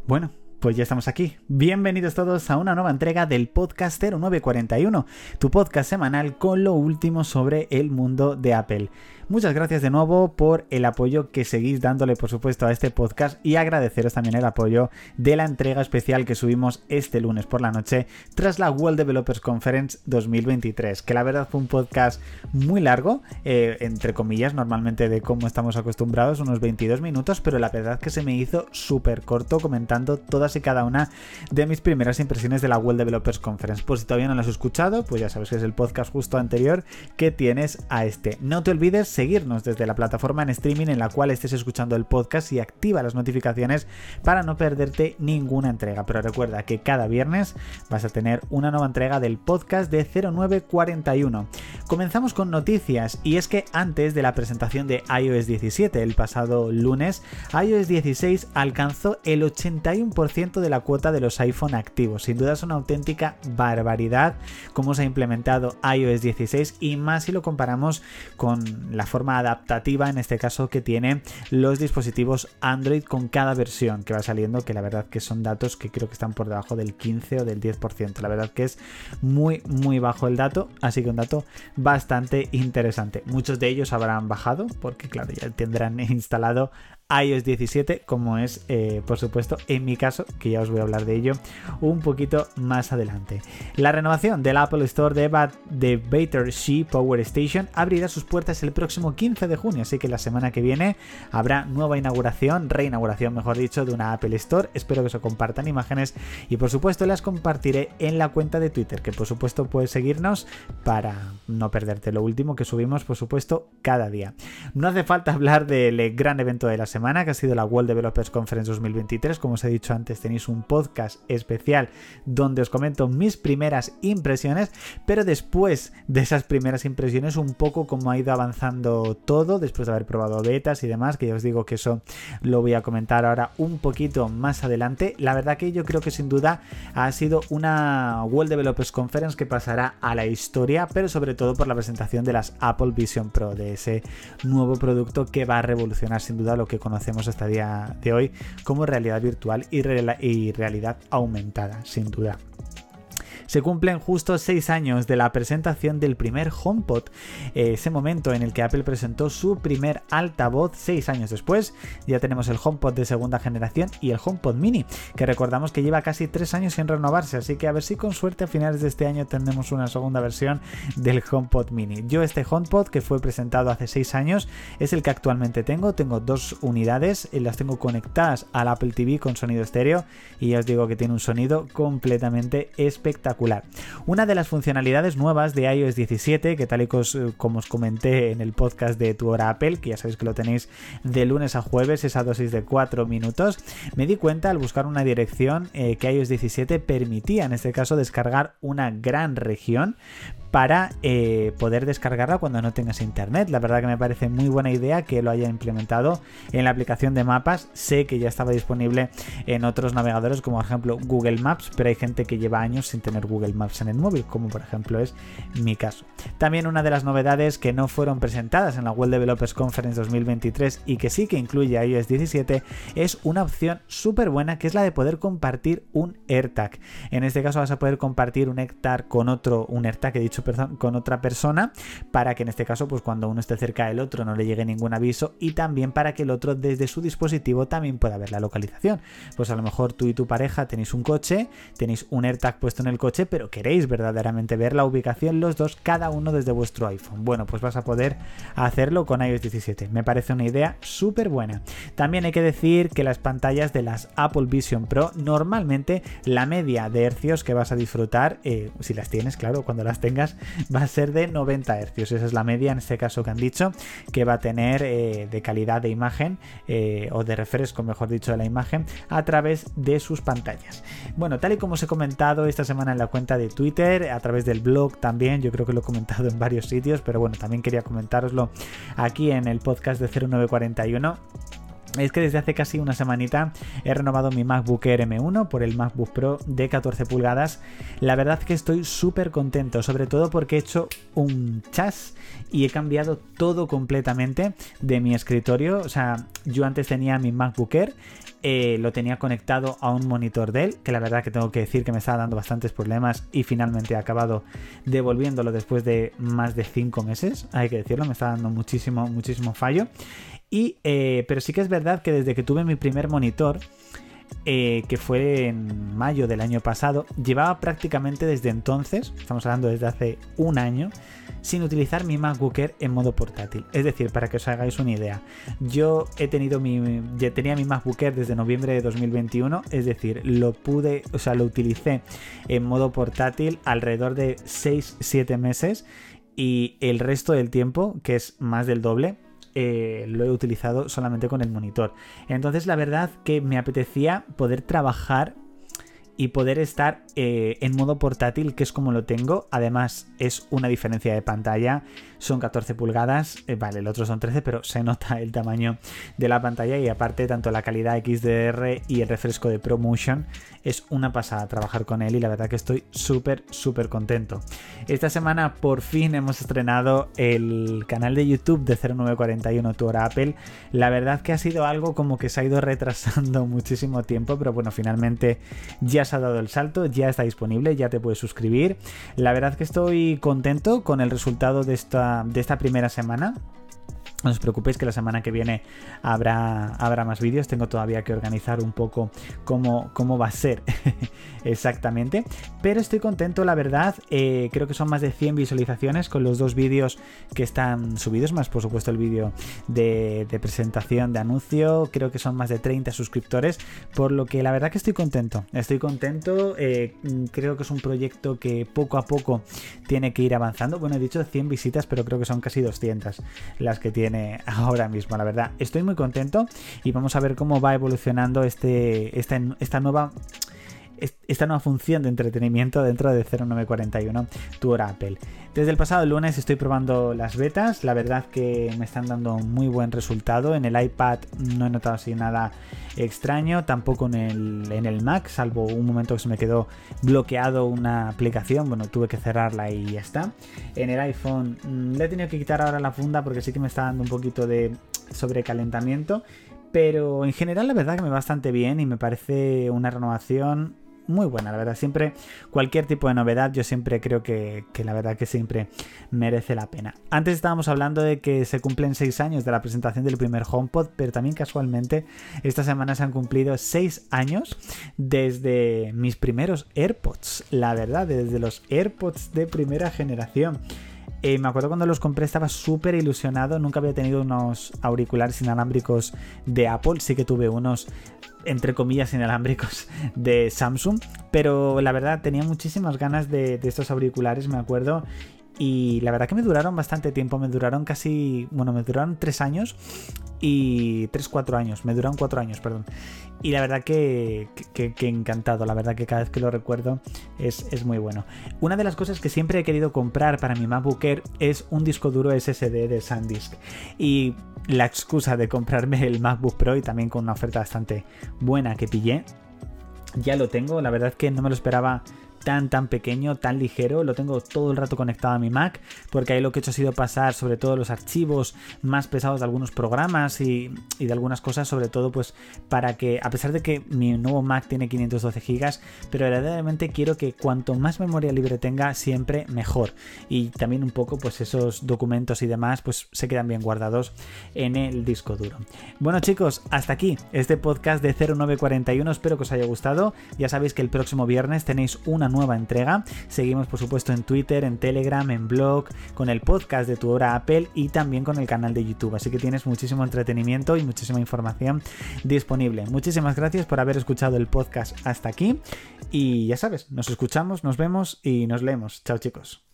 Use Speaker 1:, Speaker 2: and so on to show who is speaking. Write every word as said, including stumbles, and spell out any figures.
Speaker 1: Bueno, pues ya estamos aquí. Bienvenidos todos a una nueva entrega del podcast cero nueve cuarenta y uno, tu podcast semanal con lo último sobre el mundo de Apple. Muchas gracias de nuevo por el apoyo que seguís dándole, por supuesto, a este podcast, y agradeceros también el apoyo de la entrega especial que subimos este lunes por la noche tras la World Developers Conference dos mil veintitrés, que la verdad fue un podcast muy largo, eh, entre comillas, normalmente de cómo estamos acostumbrados, unos veintidós minutos, pero la verdad que se me hizo súper corto comentando todas y cada una de mis primeras impresiones de la World Developers Conference. Por si todavía no lo has escuchado, pues ya sabes que es el podcast justo anterior que tienes a este. No te olvides seguirnos desde la plataforma en streaming en la cual estés escuchando el podcast y activa las notificaciones para no perderte ninguna entrega. Pero recuerda que cada viernes vas a tener una nueva entrega del podcast de cero nueve cuarenta y uno. Comenzamos con noticias, y es que antes de la presentación de i O S diecisiete el pasado lunes, i O S dieciséis alcanzó el ochenta y uno por ciento de la cuota de los iPhone activos. Sin duda es una auténtica barbaridad cómo se ha implementado i O S dieciséis, y más si lo comparamos con la forma adaptativa, en este caso, que tienen los dispositivos Android con cada versión que va saliendo, que la verdad que son datos que creo que están por debajo del quince o del diez por ciento. La verdad que es muy muy bajo el dato, así que un dato bastante interesante. Muchos de ellos habrán bajado porque claro, ya tendrán instalado i O S diecisiete, como es eh, por supuesto en mi caso, que ya os voy a hablar de ello un poquito más adelante. La renovación del Apple Store de, Bat de Battersea Power Station abrirá sus puertas el próximo quince de junio, así que la semana que viene habrá nueva inauguración, reinauguración mejor dicho, de una Apple Store. Espero que se compartan imágenes y por supuesto las compartiré en la cuenta de Twitter, que por supuesto puedes seguirnos para no perderte lo último que subimos, por supuesto, cada día. No hace falta hablar del gran evento de la semana que ha sido la World Developers Conference dos mil veintitrés. Como os he dicho antes, tenéis un podcast especial donde os comento mis primeras impresiones, pero después de esas primeras impresiones un poco cómo ha ido avanzando todo después de haber probado betas y demás, que ya os digo que eso lo voy a comentar ahora un poquito más adelante. La verdad que yo creo que sin duda ha sido una World Developers Conference que pasará a la historia, pero sobre todo por la presentación de las Apple Vision Pro, de ese nuevo producto que va a revolucionar sin duda lo que conocemos hasta el día de hoy como realidad virtual y, re- y realidad aumentada, sin duda. Se cumplen justo seis años de la presentación del primer HomePod, eh, ese momento en el que Apple presentó su primer altavoz. Seis años después ya tenemos el HomePod de segunda generación y el HomePod Mini, que recordamos que lleva casi tres años sin renovarse, así que a ver si con suerte a finales de este año tendremos una segunda versión del HomePod Mini. Yo este HomePod, que fue presentado hace seis años, es el que actualmente tengo. Tengo dos unidades, las tengo conectadas al Apple T V con sonido estéreo y ya os digo que tiene un sonido completamente espectacular. Una de las funcionalidades nuevas de i O S diecisiete, que tal y como os comenté en el podcast de Tu Hora Apple, que ya sabéis que lo tenéis de lunes a jueves, esa dosis de cuatro minutos, me di cuenta al buscar una dirección eh, que i O S diecisiete permitía, en este caso, descargar una gran región para eh, poder descargarla cuando no tengas internet. La verdad que me parece muy buena idea que lo haya implementado en la aplicación de mapas. Sé que ya estaba disponible en otros navegadores como por ejemplo Google Maps, pero hay gente que lleva años sin tener Google Maps en el móvil, como por ejemplo es mi caso. También una de las novedades que no fueron presentadas en la World Developers Conference dos mil veintitrés y que sí que incluye i O S diecisiete es una opción súper buena, que es la de poder compartir un AirTag. En este caso vas a poder compartir un AirTag con otro, un AirTag he dicho con otra persona, para que en este caso pues cuando uno esté cerca del otro no le llegue ningún aviso, y también para que el otro desde su dispositivo también pueda ver la localización. Pues a lo mejor tú y tu pareja tenéis un coche, tenéis un AirTag puesto en el coche, pero queréis verdaderamente ver la ubicación los dos, cada uno desde vuestro iPhone. Bueno, pues vas a poder hacerlo con i O S diecisiete. Me parece una idea súper buena. También hay que decir que las pantallas de las Apple Vision Pro, normalmente la media de hercios que vas a disfrutar, eh, si las tienes, claro, cuando las tengas, va a ser de noventa hercios. Esa es la media en este caso que han dicho que va a tener eh, de calidad de imagen eh, o de refresco, mejor dicho, de la imagen a través de sus pantallas. Bueno, tal y como os he comentado esta semana en la cuenta de Twitter, a través del blog también, yo creo que lo he comentado en varios sitios, pero bueno, también quería comentároslo aquí en el podcast de cero nueve cuarenta y uno. Es que desde hace casi una semanita he renovado mi MacBook Air M uno por el MacBook Pro de catorce pulgadas. La verdad que estoy súper contento, sobre todo porque he hecho un chas y he cambiado todo completamente de mi escritorio. O sea, yo antes tenía mi MacBook Air Eh, lo tenía conectado a un monitor Dell, que la verdad que tengo que decir que me estaba dando bastantes problemas y finalmente he acabado devolviéndolo después de más de cinco meses, hay que decirlo, me estaba dando muchísimo, muchísimo fallo. Y, eh, pero sí que es verdad que desde que tuve mi primer monitor, Eh, que fue en mayo del año pasado, llevaba prácticamente desde entonces, estamos hablando desde hace un año, sin utilizar mi MacBook Air en modo portátil. Es decir, para que os hagáis una idea, yo he tenido mi, ya tenía mi MacBook Air desde noviembre de dos mil veintiuno, es decir, lo pude, o sea, lo utilicé en modo portátil alrededor de seis siete meses y el resto del tiempo, que es más del doble, Eh, lo he utilizado solamente con el monitor. Entonces la verdad que me apetecía poder trabajar y poder estar eh, en modo portátil, que es como lo tengo. Además es una diferencia de pantalla, son catorce pulgadas, eh, vale, el otro son trece, pero se nota el tamaño de la pantalla y aparte tanto la calidad X D R y el refresco de ProMotion es una pasada trabajar con él y la verdad que estoy súper súper contento. Esta semana por fin hemos estrenado el canal de YouTube de cero nueve cuarenta y uno Tu Hora Apple. La verdad que ha sido algo como que se ha ido retrasando muchísimo tiempo, pero bueno, finalmente ya se ha dado el salto, ya está disponible, ya te puedes suscribir. La verdad que estoy contento con el resultado de esta, de esta primera semana. No os preocupéis que la semana que viene habrá, habrá más vídeos. Tengo todavía que organizar un poco cómo, cómo va a ser exactamente. Pero estoy contento, la verdad. Eh, creo que son más de cien visualizaciones con los dos vídeos que están subidos. Más por supuesto el vídeo de, de presentación de anuncio. Creo que son más de treinta suscriptores. Por lo que la verdad que estoy contento. Estoy contento. Eh, creo que es un proyecto que poco a poco tiene que ir avanzando. Bueno, he dicho cien visitas, pero creo que son casi doscientas las que tiene ahora mismo. La verdad, estoy muy contento y vamos a ver cómo va evolucionando este, esta, esta nueva esta nueva función de entretenimiento dentro de cero nueve cuarenta y uno Tu Hora Apple. Desde el pasado lunes estoy probando las betas, la verdad que me están dando muy buen resultado. En el iPad no he notado así nada extraño, tampoco en el, en el Mac, salvo un momento que se me quedó bloqueado una aplicación, bueno, tuve que cerrarla y ya está. En el iPhone mmm, le he tenido que quitar ahora la funda porque sí que me está dando un poquito de sobrecalentamiento, pero en general la verdad que me va bastante bien y me parece una renovación muy buena, la verdad. Siempre, cualquier tipo de novedad, yo siempre creo que, que la verdad que siempre merece la pena. Antes estábamos hablando de que se cumplen seis años de la presentación del primer HomePod, pero también casualmente esta semana se han cumplido seis años desde mis primeros AirPods, la verdad, desde los AirPods de primera generación. Eh, me acuerdo cuando los compré estaba súper ilusionado, nunca había tenido unos auriculares inalámbricos de Apple, sí que tuve unos entre comillas inalámbricos de Samsung, pero la verdad tenía muchísimas ganas de, de estos auriculares, me acuerdo, y la verdad que me duraron bastante tiempo, me duraron casi, bueno, me duraron tres años y tres, cuatro años, me duraron cuatro años, perdón. Y la verdad que, que, que encantado, la verdad que cada vez que lo recuerdo es, es muy bueno. Una de las cosas que siempre he querido comprar para mi MacBook Air es un disco duro S S D de SanDisk. Y la excusa de comprarme el MacBook Pro y también con una oferta bastante buena que pillé, ya lo tengo, la verdad que no me lo esperaba tan tan pequeño, tan ligero, lo tengo todo el rato conectado a mi Mac, porque ahí lo que he hecho ha sido pasar sobre todo los archivos más pesados de algunos programas y, y de algunas cosas, sobre todo pues para que, a pesar de que mi nuevo Mac tiene quinientos doce gigas, pero verdaderamente quiero que cuanto más memoria libre tenga, siempre mejor, y también un poco pues esos documentos y demás pues se quedan bien guardados en el disco duro. Bueno chicos, hasta aquí este podcast de cero nueve cuarenta y uno, espero que os haya gustado. Ya sabéis que el próximo viernes tenéis una nueva entrega. Seguimos por supuesto en Twitter, en Telegram, en blog, con el podcast de Tu Hora Apple y también con el canal de YouTube, así que tienes muchísimo entretenimiento y muchísima información disponible. Muchísimas gracias por haber escuchado el podcast hasta aquí y ya sabes, nos escuchamos, nos vemos y nos leemos. Chao chicos.